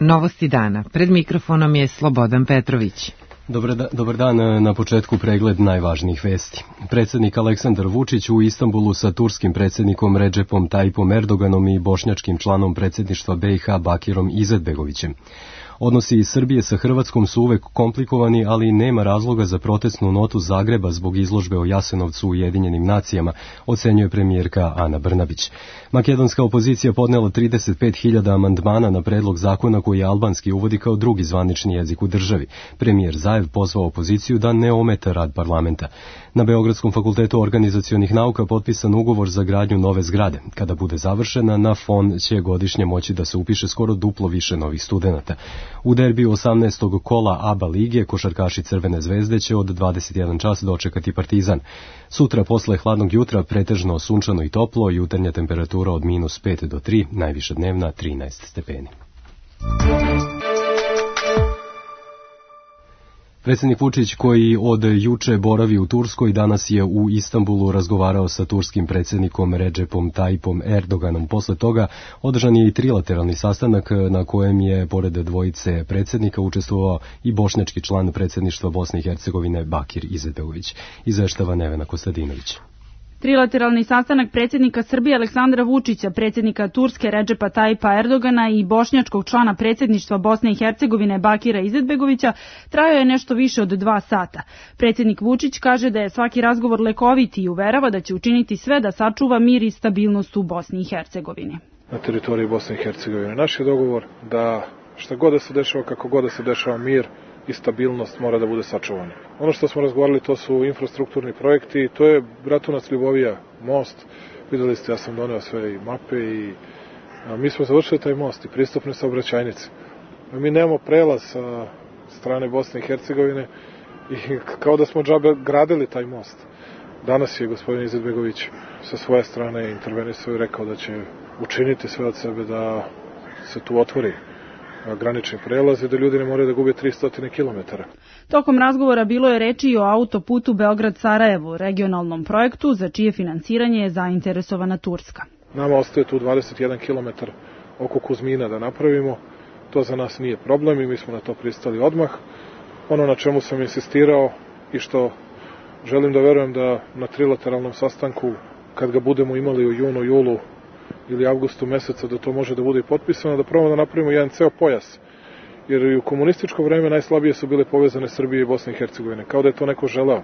Novosti dana. Pred mikrofonom je Slobodan Petrović. Dobar dan, na početku pregled najvažnijih vesti. Predsjednik Aleksandar Vučić u Istanbulu sa turskim predsjednikom Redžepom Tajipom Erdoganom i bošnjačkim članom predsjedništva BiH Bakirom Izetbegovićem. Odnosi Srbije sa Hrvatskom su uvek komplikovani, ali nema razloga za protestnu notu Zagreba zbog izložbe o Jasenovcu u Ujedinjenim nacijama, ocenjuje premijerka Ana Brnabić. Makedonska opozicija podnela 35.000 amandmana na predlog zakona koji albanski uvodi kao drugi zvanični jezik u državi. Premijer Zaev pozvao opoziciju da ne ometa rad parlamenta. Na Beogradskom fakultetu organizacionih nauka potpisan ugovor za gradnju nove zgrade. Kada bude završena, na FON će godišnje moći da se upiše skoro duplo više novih studenata. U derbiju 18. kola ABA lige košarkaši Crvene zvezde će od 21 čas dočekati Partizan. Sutra posle hladnog jutra pretežno sunčano i toplo, jutarnja temperatura od -5 do 3, najviša dnevna 13 stepeni. Predsjednik Vučić, koji od juče boravi u Turskoj, danas je u Istanbulu razgovarao sa turskim predsjednikom Redžepom Tajipom Erdoganom. Posle toga održan je i trilateralni sastanak na kojem je, pored dvojice predsjednika, učestvovao i bošnjački član predsjedništva Bosne i Hercegovine Bakir Izetbegović. Izveštava Nevena Kostadinović. Trilateralni sastanak predsjednika Srbije Aleksandra Vučića, predsjednika Turske Redžepa Tajipa Erdogana i bošnjačkog člana predsjedništva Bosne i Hercegovine Bakira Izetbegovića trajao je nešto više od 2 sata. Predsjednik Vučić kaže da je svaki razgovor lekovit i uverava da će učiniti sve da sačuva mir i stabilnost u Bosni i Hercegovini. Na teritoriji Bosne i Hercegovine naš je dogovor da šta god da se dešava, kako god da se dešava, mir i stabilnost mora da bude sačuvano. Ono što smo razgovarali, to su infrastrukturni projekti, to je Bratunac Ljubovija most, videli ste, ja sam doneo sve i mape i mi smo završili taj most i pristupne saobraćajnice. Mi nemamo prelaz sa strane Bosne i Hercegovine i kao da smo džabe gradili taj most. Danas je gospodin Izetbegović sa svoje strane intervenisao i rekao da će učiniti sve od sebe da se tu otvori granični prelaz i da ljudi ne moraju da gube 300 km. Tokom razgovora bilo je reči i o autoputu Beograd-Sarajevo, regionalnom projektu za čije finansiranje je zainteresovana Turska. Nama ostaje tu 21 km oko Kuzmina da napravimo. To za nas nije problem i mi smo na to pristali odmah. Ono na čemu sam insistirao i što želim da verujem da na trilateralnom sastanku, kad ga budemo imali u junu, julu ili avgustu meseca, da to može da bude i potpisano, da probamo da napravimo jedan ceo pojas. Jer i u komunističko vreme najslabije su bile povezane Srbije i Bosne i Hercegovine. Kao da je to neko želeo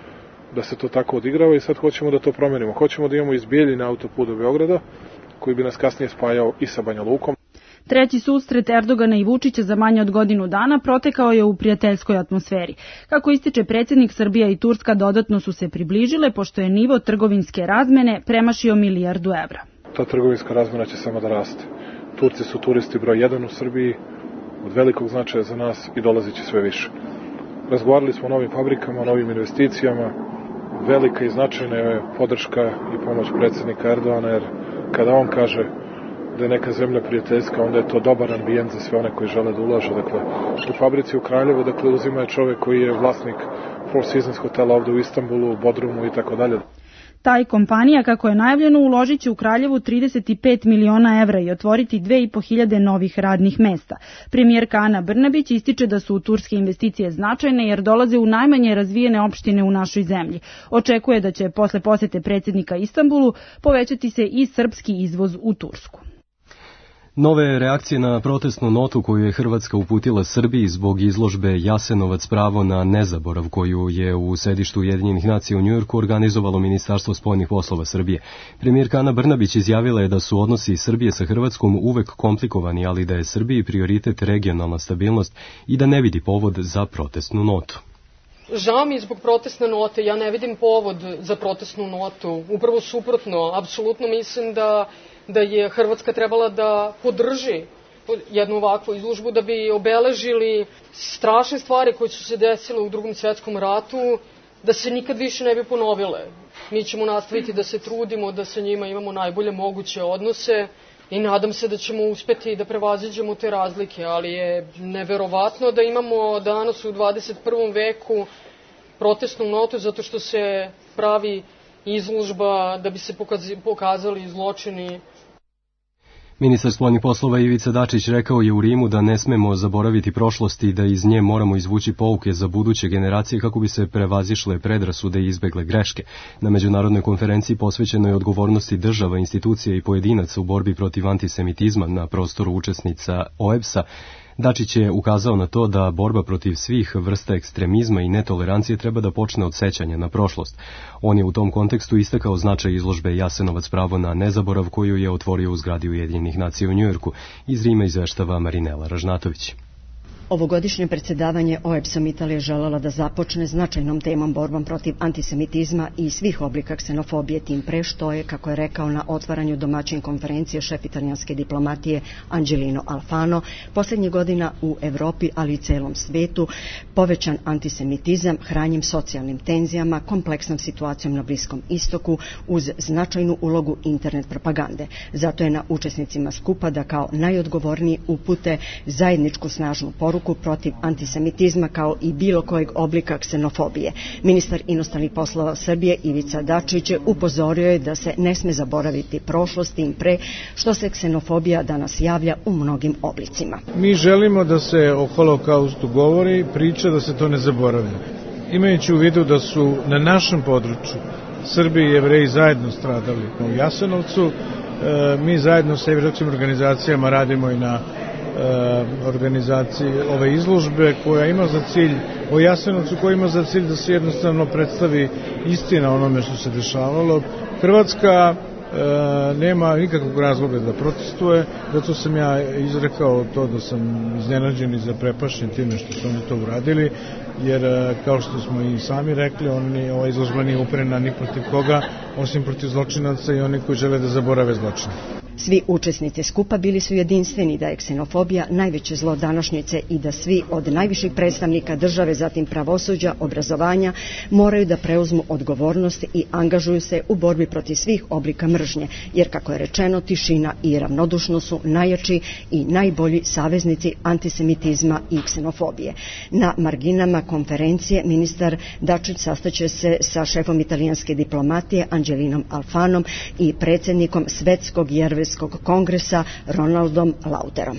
da se to tako odigrava i sad hoćemo da to promenimo. Hoćemo da imamo iz Bijeljine autoput do Beograda, koji bi nas kasnije spajao i sa Banja Lukom. Treći susret Erdogana i Vučića za manje od godinu dana protekao je u prijateljskoj atmosferi. Kako ističe predsjednik, Srbija i Turska dodatno su se približile, pošto je nivo trgovinske razmene premašio $1 milijardu. Ta trgovinska razmena će samo da raste. Turci su turisti broj 1 u Srbiji, od velikog značaja za nas i dolazit će sve više. Razgovarali smo o novim fabrikama, o novim investicijama. Velika i značajna je podrška i pomoć predsjednika Erdogana, jer kada on kaže da je neka zemlja prijateljska, onda je to dobar ambijent za sve one koji žele da ulažu. Dakle, u fabrici u Kraljevu, uzima je čovjek koji je vlasnik Four Seasons hotela ovde u Istanbulu, u Bodrumu i tako dalje. Taj kompanija, kako je najavljeno, uložit će u Kraljevu 35 miliona evra i otvoriti 2.500 novih radnih mesta. Premijerka Ana Brnabić ističe da su turske investicije značajne jer dolaze u najmanje razvijene opštine u našoj zemlji. Očekuje da će posle posete predsjednika Istanbulu povećati se i srpski izvoz u Tursku. Nove reakcije na protestnu notu koju je Hrvatska uputila Srbiji zbog izložbe Jasenovac pravo na nezaborav koju je u sedištu Ujedinjenih nacija u Njujorku organizovalo Ministarstvo spoljnih poslova Srbije. Premijerka Ana Brnabić izjavila je da su odnosi Srbije sa Hrvatskom uvek komplikovani, ali da je Srbiji prioritet regionalna stabilnost i da ne vidi povod za protestnu notu. Žao mi je zbog protestne note, ja ne vidim povod za protestnu notu, upravo suprotno, apsolutno mislim da je Hrvatska trebala da podrži jednu ovakvu izložbu da bi obeležili strašne stvari koje su se desile u Drugom svjetskom ratu, da se nikad više ne bi ponovile. Mi ćemo nastaviti da se trudimo, da sa njima imamo najbolje moguće odnose i nadam se da ćemo uspeti da prevaziđemo te razlike, ali je neverovatno da imamo danas u 21. veku protestnu notu zato što se pravi izložba da bi se pokazali zločini. Ministar spoljnih poslova Ivica Dačić rekao je u Rimu da ne smemo zaboraviti prošlost i da iz nje moramo izvući pouke za buduće generacije kako bi se prevazišle predrasude i izbegle greške. Na međunarodnoj konferenciji posvećenoj odgovornosti država, institucija i pojedinaca u borbi protiv antisemitizma na prostoru učesnica OEBS-a, Dačić je ukazao na to da borba protiv svih vrsta ekstremizma i netolerancije treba da počne od sećanja na prošlost. On je u tom kontekstu istakao značaj izložbe Jasenovac pravo na nezaborav koju je otvorio u zgradi Ujedinjenih nacija u Njujorku. Iz Rima izveštava Marinela Ražnatović. Ovogodišnje predsjedavanje OEBS-om Italija želela da započne značajnom temom borbom protiv antisemitizma i svih oblika ksenofobije, tim pre što je, kako je rekao na otvaranju domaćin konferencije šef italijanske diplomatije Angelino Alfano, posljednjih godina u Evropi, ali i celom svetu, povećan antisemitizam hranjem socijalnim tenzijama, kompleksnom situacijom na Bliskom istoku uz značajnu ulogu internet propagande. Zato je na učesnicima skupa da kao najodgovorniji upute zajedničku snažnu poruku protiv antisemitizma kao i bilo kojeg oblika ksenofobije. Ministar inostranih poslova Srbije Ivica Dačić upozorio je da se ne sme zaboraviti prošlost, tim pre što se ksenofobija danas javlja u mnogim oblicima. Mi želimo da se o holokaustu govori, priča, da se to ne zaboravlja. Imajući u vidu da su na našem području Srbi i Jevreji zajedno stradali u Jasenovcu, mi zajedno sa evropskim organizacijama radimo i na organizaciji ove izložbe koja ima za cilj o Jasenovcu, koja ima za cilj da se jednostavno predstavi istina onome što se dešavalo. Hrvatska nema nikakvog razloga da protestuje, zato sam ja izrekao to da sam iznenađen i zaprepašćen time što su oni to uradili, jer kao što smo i sami rekli, ova izložba nije uperena ni protiv koga, osim protiv zločinaca i oni koji žele da zaborave zločine. Svi učesnici skupa bili su jedinstveni da je ksenofobija najveće zlo današnjice i da svi od najviših predstavnika države, zatim pravosuđa, obrazovanja, moraju da preuzmu odgovornost i angažuju se u borbi protiv svih oblika mržnje, jer kako je rečeno, tišina i ravnodušnost su najjači i najbolji saveznici antisemitizma i ksenofobije. Na marginama konferencije ministar Dačić sastaće se sa šefom italijanske diplomatije Angelinom Alfanom i predsjednikom Svetskog jerarhijskog kongresa Ronaldom Lauterom.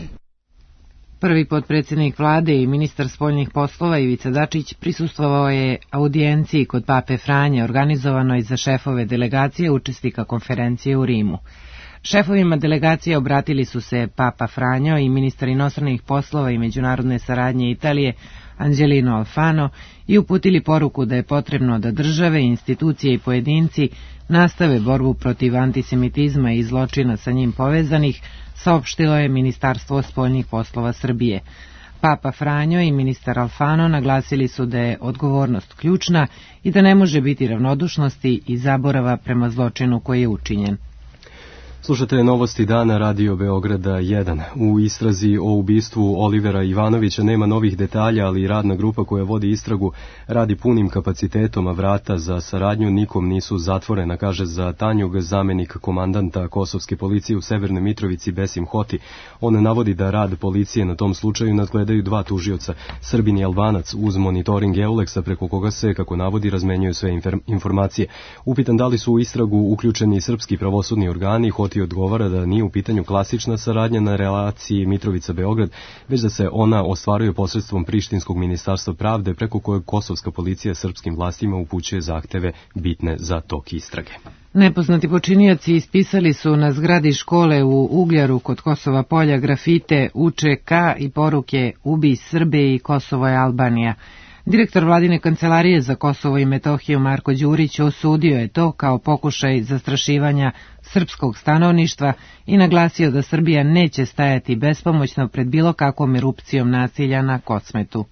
Prvi potpredsjednik vlade i ministar spoljnih poslova Ivica Dačić prisustvovao je audijenciji kod Pape Franje organizovanoj za šefove delegacije učesnika konferencije u Rimu. Šefovima delegacije obratili su se Papa Franjo i ministar inostranih poslova i međunarodne saradnje Italije Angelino Alfano i uputili poruku da je potrebno da države, institucije i pojedinci nastave borbu protiv antisemitizma i zločina sa njim povezanih, saopštilo je Ministarstvo spoljnih poslova Srbije. Papa Franjo i ministar Alfano naglasili su da je odgovornost ključna i da ne može biti ravnodušnosti i zaborava prema zločinu koji je učinjen. Slušate novosti dana Radio Beograda 1. U istrazi o ubistvu Olivera Ivanovića nema novih detalja, ali radna grupa koja vodi istragu radi punim kapacitetom, a vrata za saradnju nikom nisu zatvorena, kaže za Tanjug zamenik komandanta Kosovske policije u Severnoj Mitrovici Besim Hoti. On navodi da rad policije na tom slučaju nadgledaju dva tužioca, Srbin i Albanac, uz monitoring Euleksa preko koga se, kako navodi, razmenjuju sve informacije. Upitan da li su u istragu uključeni srpski pravosudni organi, Hoti odgovara da nije u pitanju klasična saradnja na relaciji Mitrovica-Beograd, već da se ona ostvaruje posredstvom Prištinskog ministarstva pravde preko kojeg kosovska policija srpskim vlastima upućuje zahteve bitne za tok istrage. Nepoznati počinioci ispisali su na zgradi škole u Ugljaru kod Kosova Polja grafite UČK i poruke Ubij Srbe i Kosovo je Albanija. Direktor vladine kancelarije za Kosovo i Metohiju Marko Đurić osudio je to kao pokušaj zastrašivanja srpskog stanovništva i naglasio da Srbija neće stajati bespomoćno pred bilo kakvom erupcijom nasilja na Kosmetu.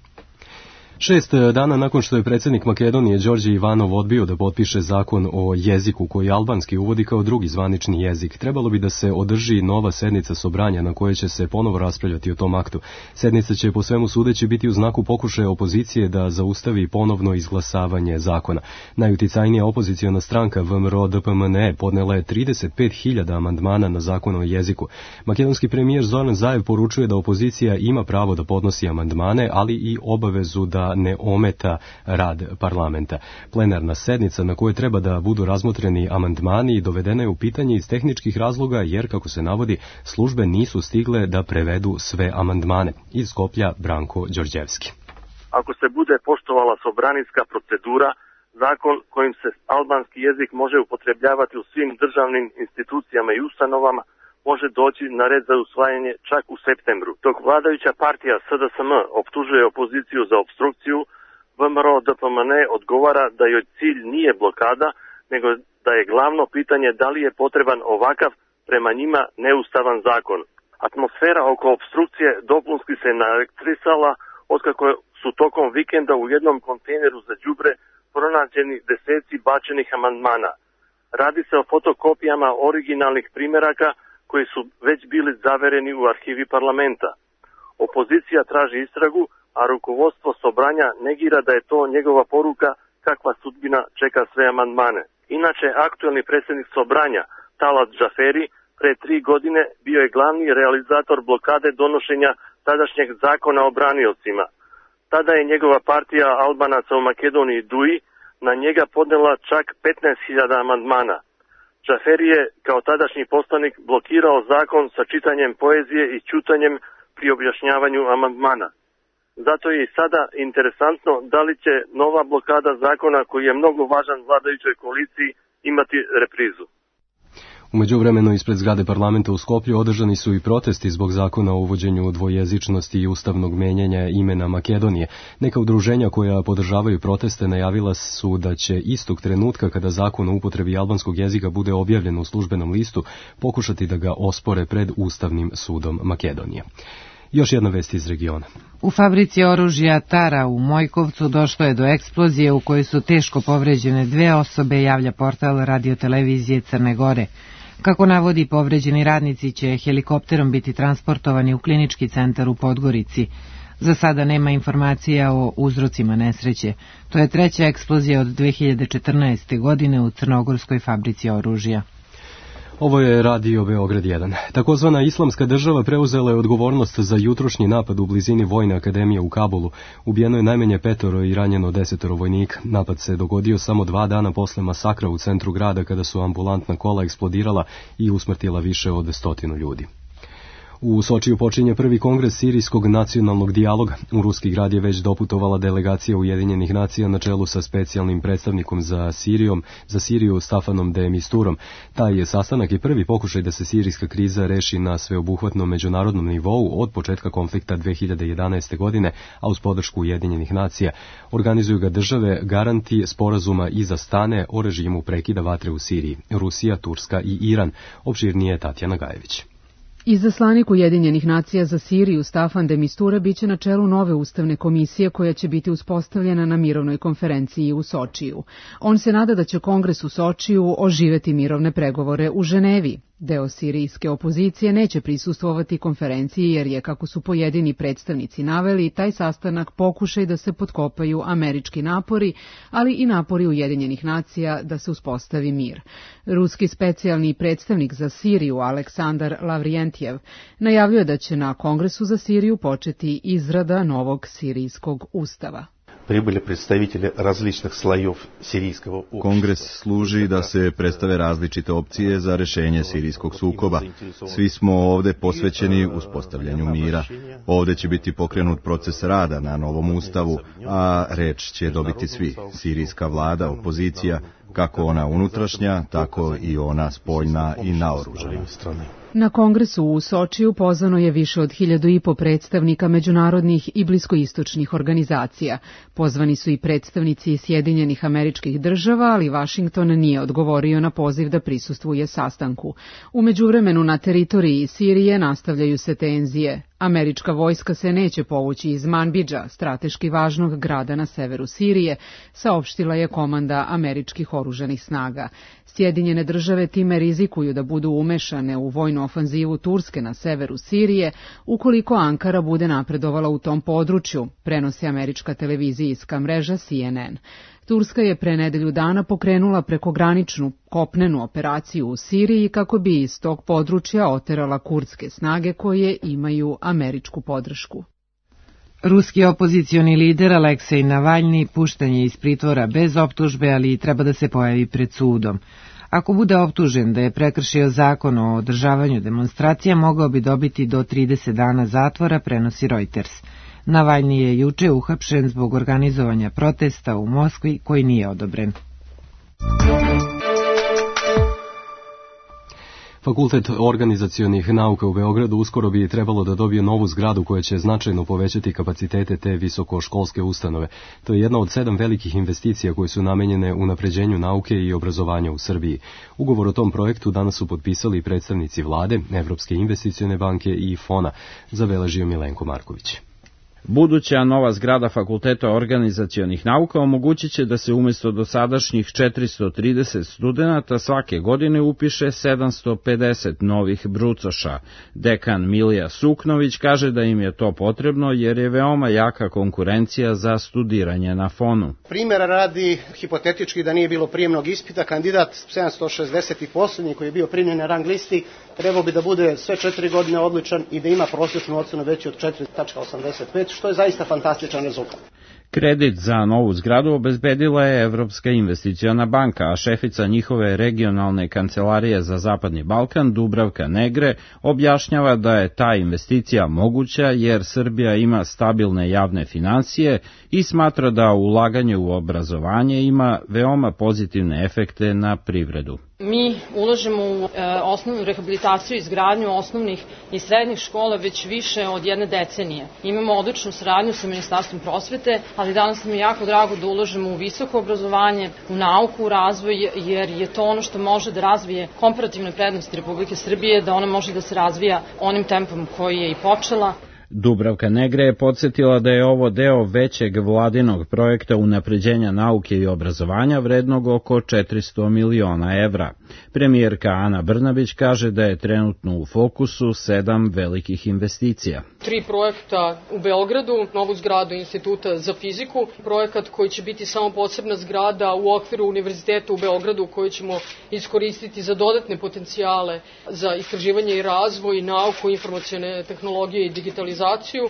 6 dana nakon što je predsjednik Makedonije Đorđe Ivanov odbio da potpiše zakon o jeziku koji albanski uvodi kao drugi zvanični jezik, trebalo bi da se održi nova sednica Sobranja na kojoj će se ponovo raspravljati o tom aktu. Sednica će po svemu sudeći biti u znaku pokušaja opozicije da zaustavi ponovno izglasavanje zakona. Najuticajnija opoziciona stranka VMRO DPMNE podnela je 35.000 amandmana na zakon o jeziku. Makedonski premijer Zoran Zaev poručuje da opozicija ima pravo da podnosi amandmane, ali i obavezu da da ne ometa rad parlamenta. Plenarna sednica na kojoj treba da budu razmotreni amandmani dovedena je u pitanje iz tehničkih razloga jer, kako se navodi, službe nisu stigle da prevedu sve amandmane. Iz Skoplja Branko Đorđevski. Ako se bude poštovala sobranijska procedura, zakon kojim se albanski jezik može upotrebljavati u svim državnim institucijama i ustanovama može doći na red za usvajanje čak u septembru. Dok vladajuća partija SDSM optužuje opoziciju za opstrukciju, VMRO-DPMN odgovara da joj cilj nije blokada, nego da je glavno pitanje da li je potreban ovakav, prema njima neustavan zakon. Atmosfera oko opstrukcije dopunski se naelektrisala otkako su tokom vikenda u jednom kontejneru za đubre pronađeni deseci bačenih amandmana. Radi se o fotokopijama originalnih primjeraka koji su već bili zavereni u arhivi parlamenta. Opozicija traži istragu, a rukovodstvo Sobranja negira da je to njegova poruka kakva sudbina čeka sve amandmane. Inače, aktuelni predsjednik Sobranja, Talat Džaferi, pre 3 godine bio je glavni realizator blokade donošenja tadašnjeg zakona o braniocima. Tada je njegova partija Albanaca u Makedoniji DUI na njega podnela čak 15.000 amandmana. Džaferi je kao tadašnji poslanik blokirao zakon sa čitanjem poezije i ćutanjem pri objašnjavanju amandmana. Zato je i sada interesantno da li će nova blokada zakona koji je mnogo važan vladajućoj koaliciji imati reprizu. U međuvremenu ispred zgrade parlamenta u Skoplju održani su i protesti zbog zakona o uvođenju dvojezičnosti i ustavnog menjanja imena Makedonije. Neka udruženja koja podržavaju proteste najavila su da će istog trenutka kada zakon o upotrebi albanskog jezika bude objavljen u službenom listu pokušati da ga ospore pred Ustavnim sudom Makedonije. Još jedna vest iz regiona. U fabrici oružja Tara u Mojkovcu došlo je do eksplozije u kojoj su teško povređene 2 osobe, javlja portal radiotelevizije Crne Gore. Kako navodi, povređeni radnici će helikopterom biti transportovani u klinički centar u Podgorici. Za sada nema informacija o uzrocima nesreće. To je 3. eksplozija od 2014. godine u crnogorskoj fabrici oružja. Ovo je Radio Beograd 1. Takozvana Islamska država preuzela je odgovornost za jutrošnji napad u blizini Vojne akademije u Kabulu. Ubijeno je najmanje 5 i ranjeno 10 vojnika. Napad se dogodio samo 2 dana posle masakra u centru grada kada su ambulantna kola eksplodirala i usmrtila više od 100 ljudi. U Sočiju počinje prvi kongres sirijskog nacionalnog dijaloga. U ruski grad je već doputovala delegacija Ujedinjenih nacija na čelu sa specijalnim predstavnikom za Siriju Stafanom de Misturom. Taj sastanak je prvi pokušaj da se sirijska kriza reši na sveobuhvatnom međunarodnom nivou od početka konflikta 2011. godine, a uz podršku Ujedinjenih nacija. Organizuju ga države garanti sporazuma iza stane o režimu prekida vatre u Siriji, Rusija, Turska i Iran. Opširnije Tatjana Gajević. Izaslanik Ujedinjenih nacija za Siriju Stafan de Mistura biće na čelu nove ustavne komisije koja će biti uspostavljena na mirovnoj konferenciji u Sočiju. On se nada da će Kongres u Sočiju oživeti mirovne pregovore u Ženevi. Deo sirijske opozicije neće prisustvovati konferenciji jer je, kako su pojedini predstavnici naveli, taj sastanak pokušaj da se potkopaju američki napori, ali i napori Ujedinjenih nacija da se uspostavi mir. Ruski specijalni predstavnik za Siriju Aleksandar Lavrijentjev najavljuje da će na Kongresu za Siriju početi izrada novog sirijskog ustava. Kongres služi da se predstave različite opcije za rešenje sirijskog sukoba. Svi smo ovde posvećeni uspostavljanju mira. Ovde će biti pokrenut proces rada na novom ustavu, a reč će dobiti svi. Sirijska vlada, opozicija, kako ona unutrašnja, tako i ona spoljna i naoružana. Na kongresu u Sočiju pozvano je više od 1.500 predstavnika međunarodnih i bliskoistočnih organizacija. Pozvani su i predstavnici Sjedinjenih Američkih Država, ali Vašington nije odgovorio na poziv da prisustvuje sastanku. U međuvremenu na teritoriji Sirije nastavljaju se tenzije. Američka vojska se neće povući iz Manbidža, strateški važnog grada na severu Sirije, saopštila je komanda američkih oružanih snaga. Sjedinjene države time rizikuju da budu umešane u vojnu ofanzivu Turske na severu Sirije, ukoliko Ankara bude napredovala u tom području, prenosi američka televizijska mreža CNN. Turska je pre nedelju dana pokrenula prekograničnu kopnenu operaciju u Siriji kako bi iz tog područja oterala kurdske snage koje imaju američku podršku. Ruski opozicioni lider Aleksej Navalni pušten je iz pritvora bez optužbe, ali treba da se pojavi pred sudom. Ako bude optužen da je prekršio zakon o održavanju demonstracija, mogao bi dobiti do 30 dana zatvora, prenosi Reuters. Navalni je juče uhapšen zbog organizovanja protesta u Moskvi koji nije odobren. Fakultet organizacionih nauka u Beogradu uskoro bi trebalo da dobije novu zgradu koja će značajno povećati kapacitete te visokoškolske ustanove. To je jedna od 7 velikih investicija koje su namenjene unapređenju nauke i obrazovanja u Srbiji. Ugovor o tom projektu danas su potpisali predstavnici vlade, Evropske investicione banke i FON-a, zabeležio Milenko Marković. Buduća nova zgrada Fakulteta organizacionih nauka omogućit će da se umjesto dosadašnjih 430 studenata svake godine upiše 750 novih brucoša. Dekan Milija Suknović kaže da im je to potrebno jer je veoma jaka konkurencija za studiranje na FON-u. Primjera radi, hipotetički da nije bilo prijemnog ispita, kandidat 760. posljednji koji je bio primljen na rang listi trebao bi da bude sve 4 godine odličan i da ima prosječnu ocenu veću od 4,85, što je zaista fantastičan rezultat. Kredit za novu zgradu obezbedila je Evropska investiciona banka, a šefica njihove regionalne kancelarije za Zapadni Balkan, Dubravka Negre, objašnjava da je ta investicija moguća jer Srbija ima stabilne javne finansije i smatra da ulaganje u obrazovanje ima veoma pozitivne efekte na privredu. Mi ulažemo u osnovnu rehabilitaciju i izgradnju osnovnih i srednjih škola već više od 1 decenije. Imamo odličnu saradnju sa Ministarstvom prosvete, ali danas nam je jako drago da ulažemo u visoko obrazovanje, u nauku, u razvoj, jer je to ono što može da razvije komparativne prednosti Republike Srbije, da ona može da se razvija onim tempom koji je i počela. Dubravka Negre je podsjetila da je ovo deo većeg vladinog projekta unapređenja nauke i obrazovanja vrednog oko 400 miliona evra. Premijerka Ana Brnabić kaže da je trenutno u fokusu 7 velikih investicija. 3 projekta u Beogradu, novu zgradu Instituta za fiziku, projekat koji će biti samo posebna zgrada u okviru Univerziteta u Beogradu koju ćemo iskoristiti za dodatne potencijale za istraživanje i razvoj, nauku, informacione tehnologije i digitalizaciju,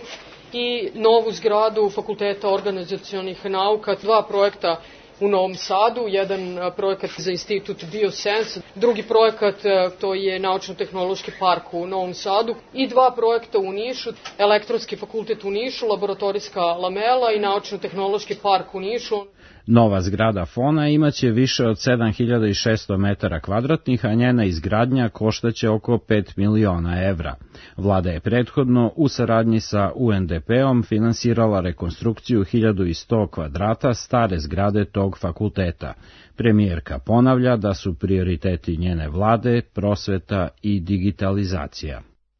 i novu zgradu Fakulteta organizacionih nauka, 2 projekta u Novom Sadu, jedan projekat za Institut Biosense, drugi projekat to je Naučno-tehnološki park u Novom Sadu i 2 projekta u Nišu, Elektronski fakultet u Nišu, Laboratorijska lamela i Naučno-tehnološki park u Nišu. Nova zgrada FON-a imaće više od 7600 metara kvadratnih, a njena izgradnja koštaće oko 5 miliona evra. Vlada je prethodno u saradnji sa UNDP-om finansirala rekonstrukciju 1100 kvadrata stare zgrade tog fakulteta. Premijerka ponavlja da su prioriteti njene vlade prosveta i digitalizacija.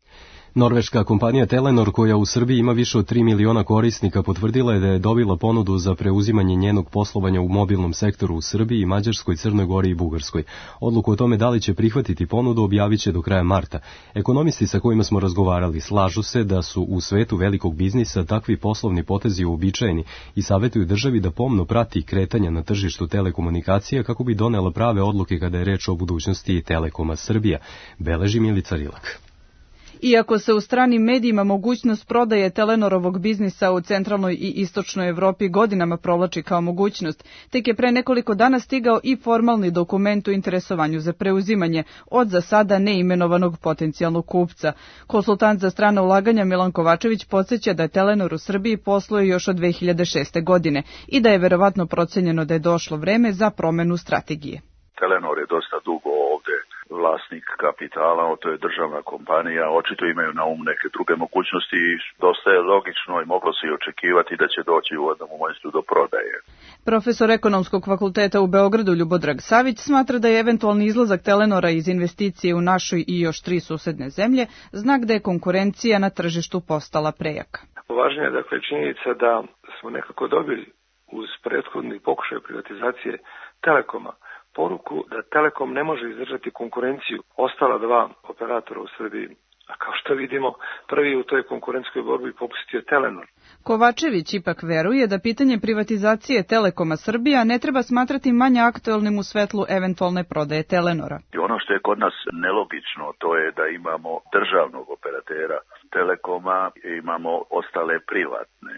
Norveška kompanija Telenor, koja u Srbiji ima više od 3 miliona korisnika, potvrdila je da je dobila ponudu za preuzimanje njenog poslovanja u mobilnom sektoru u Srbiji, Mađarskoj, Crnoj Gori i Bugarskoj. Odluku o tome da li će prihvatiti ponudu objavit će do kraja marta. Ekonomisti sa kojima smo razgovarali slažu se da su u svetu velikog biznisa takvi poslovni potezi uobičajeni i savjetuju državi da pomno prati kretanja na tržištu telekomunikacija kako bi donela prave odluke kada je reč o budućnosti Telekoma Srbija, beleži Milica Rilak. Iako se u stranim medijima mogućnost prodaje Telenorovog biznisa u centralnoj i istočnoj Evropi godinama provlači kao mogućnost, tek je pre nekoliko dana stigao i formalni dokument u interesovanju za preuzimanje od za sada neimenovanog potencijalnog kupca. Konsultant za strana ulaganja Milan Kovačević podsjeća da Telenor u Srbiji posluje još od 2006. godine i da je verovatno procenjeno da je došlo vreme za promenu strategije. Telenor je dosta dugo ovde vlasnik kapitala, to je državna kompanija, očito imaju na umu neke druge mogućnosti i dosta je logično i moglo se i očekivati da će doći u jednom momentu do prodaje. Profesor Ekonomskog fakulteta u Beogradu Ljubodrag Savić smatra da je eventualni izlazak Telenora iz investicije u našoj i još 3 susedne zemlje znak da je konkurencija na tržištu postala prejaka. Važnija je dakle činjenica da smo nekako dobili uz prethodni pokušaj privatizacije Telekoma poruku da Telekom ne može izdržati konkurenciju ostala 2 operatora u Srbiji. A kao što vidimo, prvi u toj konkurentskoj borbi popustio Telenor. Kovačević ipak veruje da pitanje privatizacije Telekoma Srbija ne treba smatrati manje aktuelnim u svetlu eventualne prodaje Telenora. I ono što je kod nas nelogično, to je da imamo državnog operatera Telekoma i imamo ostale privatne.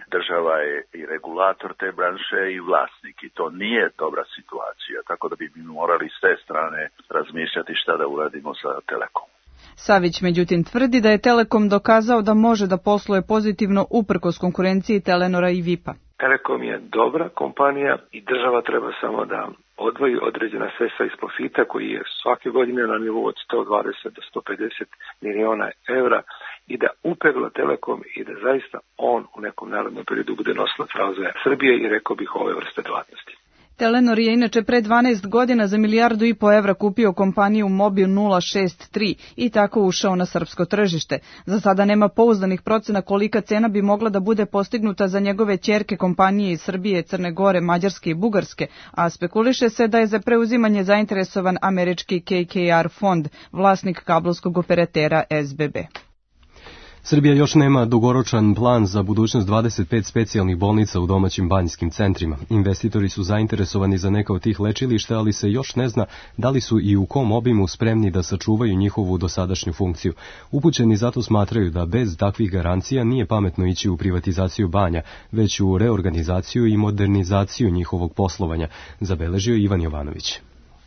država je i regulator te branše i vlasnik i to nije dobra situacija, tako da bi mi morali s te strane razmišljati šta da uradimo sa Telekom. Savić međutim tvrdi da je Telekom dokazao da može da posluje pozitivno uprkos konkurenciji Telenora i VIP-a. Telekom je dobra kompanija i država treba samo da odvoji određena sredstva iz profita koji je svake godine na nivou od 120 do 150 miliona evra i da upegla Telekom i da zaista on u nekom narednom periodu bude nosilac razvoja Srbije i rekao bih ove vrste delatnosti. Telenor je inače pre 12 godina za 1,5 milijardu evra kupio kompaniju Mobil 063 i tako ušao na srpsko tržište. Za sada nema pouzdanih procena kolika cena bi mogla da bude postignuta za njegove ćerke kompanije iz Srbije, Crne Gore, Mađarske i Bugarske, a spekuliše se da je za preuzimanje zainteresovan američki KKR fond, vlasnik kablovskog operatera SBB. Srbija još nema dugoročan plan za budućnost 25 specijalnih bolnica u domaćim banjskim centrima. Investitori su zainteresovani za neka od tih lečilišta, ali se još ne zna da li su i u kom obimu spremni da sačuvaju njihovu dosadašnju funkciju. Upućeni zato smatraju da bez takvih garancija nije pametno ići u privatizaciju banja, već u reorganizaciju i modernizaciju njihovog poslovanja, zabeležio Ivan Jovanović.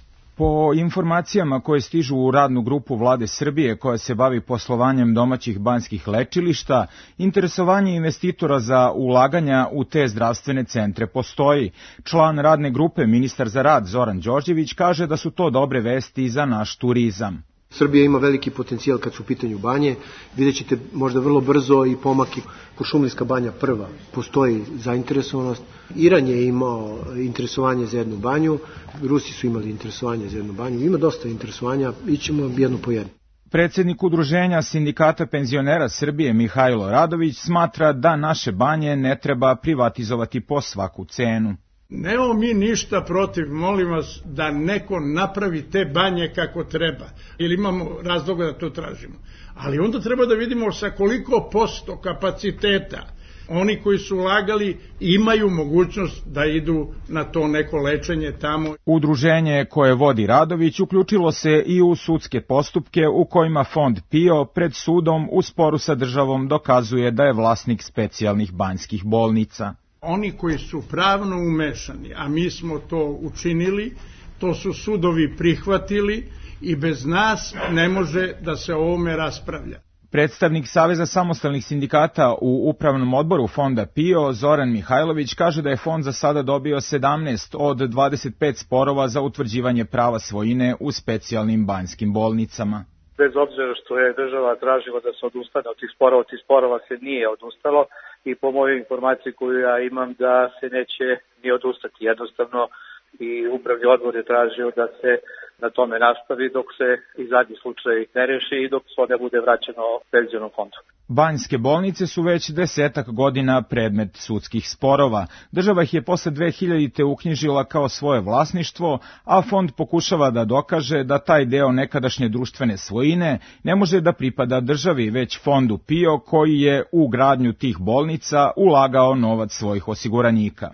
Po informacijama koje stižu u radnu grupu Vlade Srbije koja se bavi poslovanjem domaćih banjskih lečilišta, interesovanje investitora za ulaganja u te zdravstvene centre postoji. Član radne grupe, ministar za rad Zoran Đorđević, kaže da su to dobre vesti za naš turizam. Srbija ima veliki potencijal kad su u pitanju banje. Vidjet ćete možda vrlo brzo i pomaki. Kuršumlijska banja prva, postoji zainteresovanost. Iran je imao interesovanje za jednu banju, Rusi su imali interesovanje za jednu banju. Ima dosta interesovanja, ićemo jednu po jednu. Predsjednik Udruženja sindikata penzionera Srbije Mihajlo Radović smatra da naše banje ne treba privatizovati po svaku cenu. Nemamo mi ništa protiv, molim vas, da neko napravi te banje kako treba, ili imamo razloga da to tražimo. Ali onda treba da vidimo sa koliko posto kapaciteta oni koji su ulagali imaju mogućnost da idu na to neko lečenje tamo. Udruženje koje vodi Radović uključilo se i u sudske postupke u kojima Fond PIO pred sudom u sporu sa državom dokazuje da je vlasnik specijalnih banjskih bolnica. Oni koji su pravno umešani, a mi smo to učinili, to su sudovi prihvatili i bez nas ne može da se o ovome raspravlja. Predstavnik Saveza samostalnih sindikata u upravnom odboru Fonda PIO, Zoran Mihajlović, kaže da je fond za sada dobio 17 od 25 sporova za utvrđivanje prava svojine u specijalnim banjskim bolnicama. Bez obzira što je država tražila da se odustane od tih sporova se nije odustalo i po mojoj informaciji koju ja imam da se neće ni odustati. Jednostavno i upravni odbor je tražio da se na tome nastavi dok se i zadnji slučaj ne reši i dok sve ne bude vraćeno penzionom fondu. Banjske bolnice su već 10 godina predmet sudskih sporova. Država ih je posle 2000. uknjižila kao svoje vlasništvo, a fond pokušava da dokaže da taj deo nekadašnje društvene svojine ne može da pripada državi, već fondu PIO koji je u gradnju tih bolnica ulagao novac svojih osiguranika.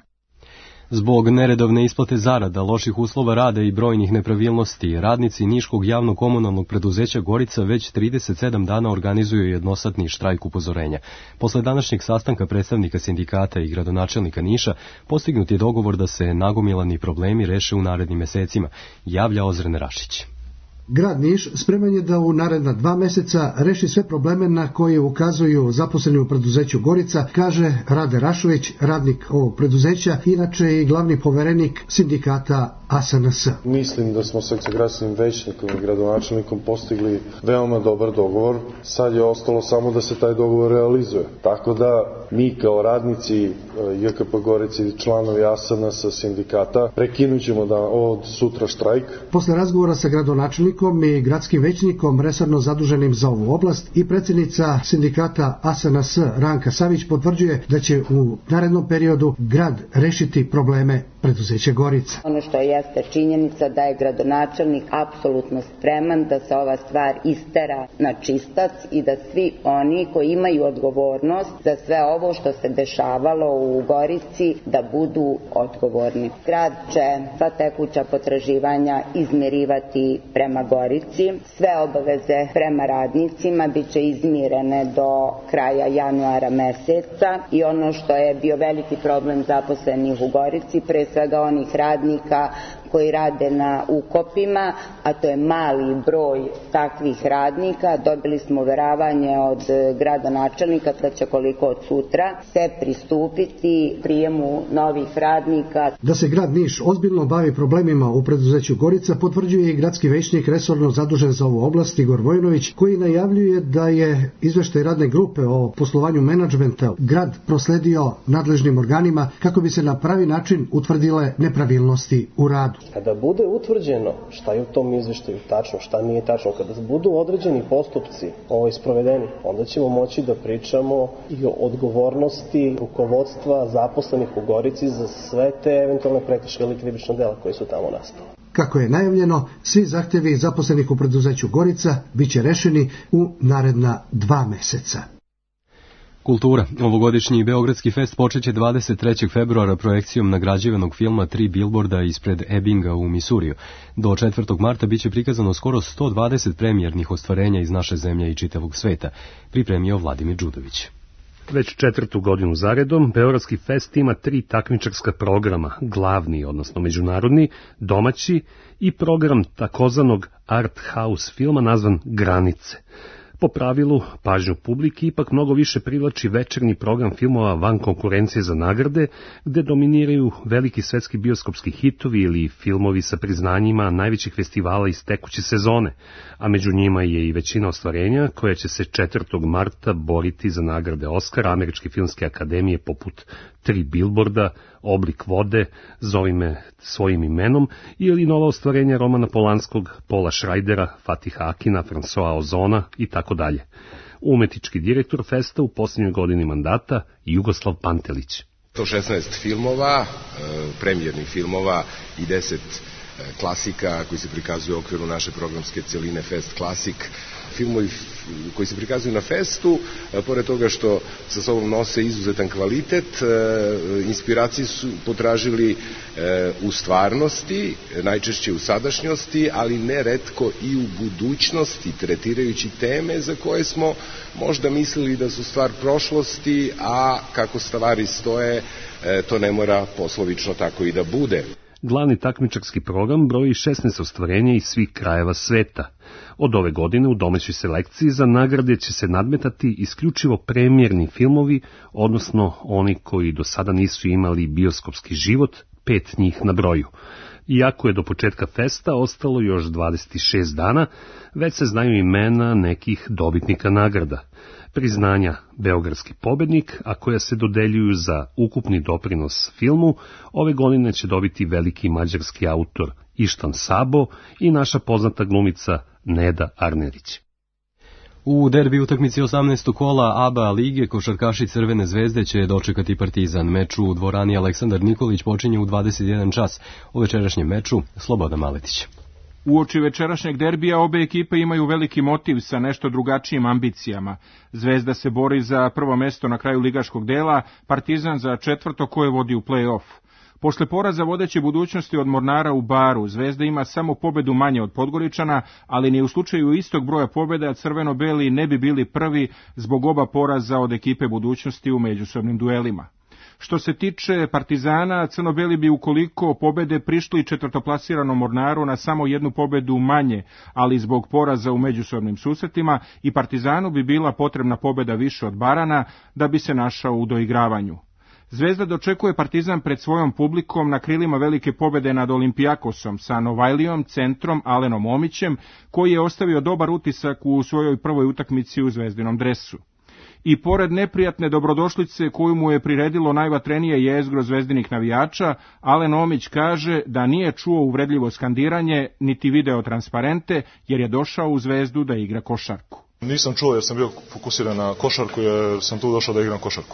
Zbog neredovne isplate zarada, loših uslova rada i brojnih nepravilnosti, radnici Niškog javnog komunalnog preduzeća Gorica već 37 dana organizuju jednosatni štrajk upozorenja. Posle današnjeg sastanka predstavnika sindikata i gradonačelnika Niša postignut je dogovor da se nagomilani problemi reše u narednim mesecima, javlja Ozren Rašić. Grad Niš spreman je da u naredna 2 meseca reši sve probleme na koje ukazuju zaposleni u preduzeću Gorica, kaže Rade Rašović, radnik ovog preduzeća, inače i glavni poverenik sindikata SNS. Mislim da smo sa gradskim većnikom i gradonačelnikom postigli veoma dobar dogovor. Sad je ostalo samo da se taj dogovor realizuje. Tako da mi kao radnici JKP Gorica i članovi SNS sindikata prekinut ćemo da od sutra štrajk. Posle razgovora sa gradonačelnikom i gradskim većnikom resorno zaduženim za ovu oblast i predsjednica sindikata SNS Ranka Savić potvrđuje da će u narednom periodu grad rešiti probleme preduzeća Gorica. Ono što jeste činjenica da je gradonačelnik apsolutno spreman da se ova stvar istera na čistac i da svi oni koji imaju odgovornost za sve ovo što se dešavalo u Gorici da budu odgovorni. Grad će sva tekuća potraživanja izmirivati prema Gorici. Sve obaveze prema radnicima bit će izmirene do kraja januara meseca i ono što je bio veliki problem zaposlenih u Gorici, pre svega onih radnika koji rade na ukopima, a to je mali broj takvih radnika. Dobili smo uveravanje od gradonačelnika da će koliko od sutra se pristupiti prijemu novih radnika. Da se grad Niš ozbiljno bavi problemima u preduzeću Gorica potvrđuje i gradski većnik resorno zadužen za ovu oblast Igor Vojinović, koji najavljuje da je izveštaj radne grupe o poslovanju menadžmenta grad prosledio nadležnim organima kako bi se na pravi način utvrdile nepravilnosti u radu. Kada bude utvrđeno šta je u tom izveštaju tačno, šta nije tačno, kada budu određeni postupci sprovedeni, onda ćemo moći da pričamo i o odgovornosti rukovodstva zaposlenih u Gorici za sve te eventualne prekršaje ili krivična dela koje su tamo nastale. Kako je najavljeno, svi zahtjevi zaposlenih u preduzeću Gorica biće rešeni u naredna 2 meseca. Kultura. Ovogodišnji Beogradski fest počeće 23. februara projekcijom nagrađivanog filma 3 bilborda ispred Ebbinga u Misuriju. Do 4. marta biće prikazano skoro 120 premijernih ostvarenja iz naše zemlje i čitavog sveta, pripremio Vladimir Đudović. Već 4. godinu zaredom, Beogradski fest ima 3 takmičarska programa, glavni, odnosno međunarodni, domaći i program takozvanog art house filma nazvan Granice. Po pravilu, pažnju publike ipak mnogo više privlači večernji program filmova van konkurencije za nagrade, gde dominiraju veliki svetski bioskopski hitovi ili filmovi sa priznanjima najvećih festivala iz tekuće sezone, a među njima je i većina ostvarenja koja će se 4. marta boriti za nagrade Oscara, Američke filmske akademije poput 3 bilborda, Oblik vode, Zovi me svojim imenom, ili nova ostvarenja Romana Polanskog, Paula Schraidera, Fatiha Akina, François Ozona i tako dalje. Umetnički direktor festa u posljednjoj godini mandata Jugoslav Pantelić. 116 filmova, premijernih filmova i 10 klasika koji se prikazuju u okviru naše programske celine Fest Klasik. Filmovi koji se prikazuju na festu, pored toga što sa sobom nose izuzetan kvalitet, inspiracije su potražili u stvarnosti, najčešće u sadašnjosti, ali neretko i u budućnosti, tretirajući teme za koje smo možda mislili da su stvar prošlosti, a kako stvari stoje, to ne mora poslovično tako i da bude. Glavni takmičarski program broji 16 ostvarenja iz svih krajeva sveta. Od ove godine u domaćoj selekciji za nagrade će se nadmetati isključivo premijerni filmovi, odnosno oni koji do sada nisu imali bioskopski život, 5 njih na broju. Iako je do početka festa ostalo još 26 dana, već se znaju imena nekih dobitnika nagrada. Priznanja Beogradski pobednik, a koja se dodeljuju za ukupni doprinos filmu, ove godine će dobiti veliki mađarski autor Ištan Sabo i naša poznata glumica Neda Arnerić. U derbi utakmici 18. kola ABA lige košarkaši Crvene zvezde će dočekati Partizan. Meč u dvorani Aleksandar Nikolić počinje u 21 čas. U večerašnjem meču Slobodan Maletić. Uoči večerašnjeg derbija obe ekipe imaju veliki motiv sa nešto drugačijim ambicijama. Zvezda se bori za prvo mesto na kraju ligaškog dela, Partizan za 4. koje vodi u play-off. Posle poraza vodeće budućnosti od Mornara u Baru, Zvezda ima samo pobedu manje od Podgoričana, ali ni u slučaju istog broja pobjeda crveno-beli ne bi bili prvi zbog oba poraza od ekipe budućnosti u međusobnim duelima. Što se tiče Partizana, crno-beli bi ukoliko pobede prišli četvrtoplasiranom Mornaru na samo jednu pobedu manje, ali zbog poraza u međusobnim susretima i Partizanu bi bila potrebna pobeda više od Barana da bi se našao u doigravanju. Zvezda dočekuje Partizan pred svojom publikom na krilima velike pobede nad Olimpijakosom sa Novajlijom, centrom, Alenom Omićem, koji je ostavio dobar utisak u svojoj prvoj utakmici u zvezdinom dresu. I pored neprijatne dobrodošlice koju mu je priredilo najvatrenije jezgro zvezdinih navijača, Alen Omić kaže da nije čuo uvredljivo skandiranje niti video transparente jer je došao u Zvezdu da igra košarku. Nisam čuo jer sam bio fokusiran na košarku jer sam tu došao da igram košarku.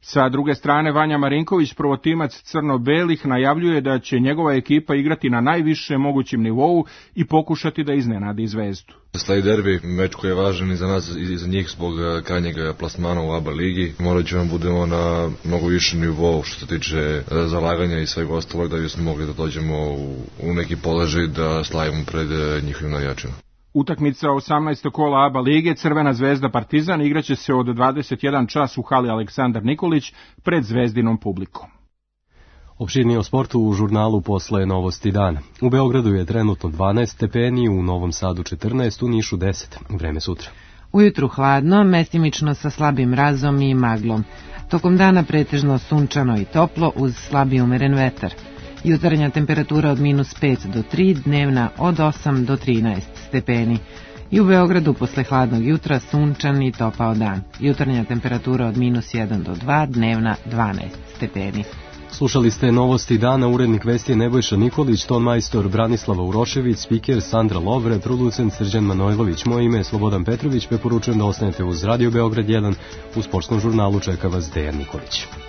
Sa druge strane, Vanja Marinković, prvotimac crno-belih, najavljuje da će njegova ekipa igrati na najvišem mogućem nivou i pokušati da iznenadi Zvezdu. Sledi derbi, meč koji je važan i za nas i za njih zbog krajnjeg plasmana u ABA ligi. Morat ćemo budemo na mnogo višem nivou što se tiče zalaganja i svega ostalog da bismo mogli da dođemo u neki položaj da slavimo pred njihovim navijačima. Utakmica 18. kola ABA lige Crvena zvezda Partizan igraće se od 21 čas u hali Aleksandar Nikolić pred zvezdinom publikom. Opširnije o sportu u žurnalu posle Novosti dana. U Beogradu je trenutno 12 stepeni, u Novom Sadu 14, u Nišu 10. Vreme sutra. Ujutru hladno, mestimično sa slabim mrazom i maglom. Tokom dana pretežno sunčano i toplo uz slabi umeren vetar. Jutarnja temperatura od -5 do 3, dnevna od 8 do 13 stepeni. I u Beogradu posle hladnog jutra sunčan i topao dan. Jutarnja temperatura od -1 do 2, dnevna 12 stepeni. Slušali ste Novosti dana, urednik vesti je Nebojša Nikolić, ton majstor Branislava Urošević, spiker Sandra Lovre, producent Srđan Manojlović. Moje ime je Slobodan Petrović, preporučujem da ostanete uz Radio Beograd 1. U sportskom žurnalu čeka vas Dejan Nikolić.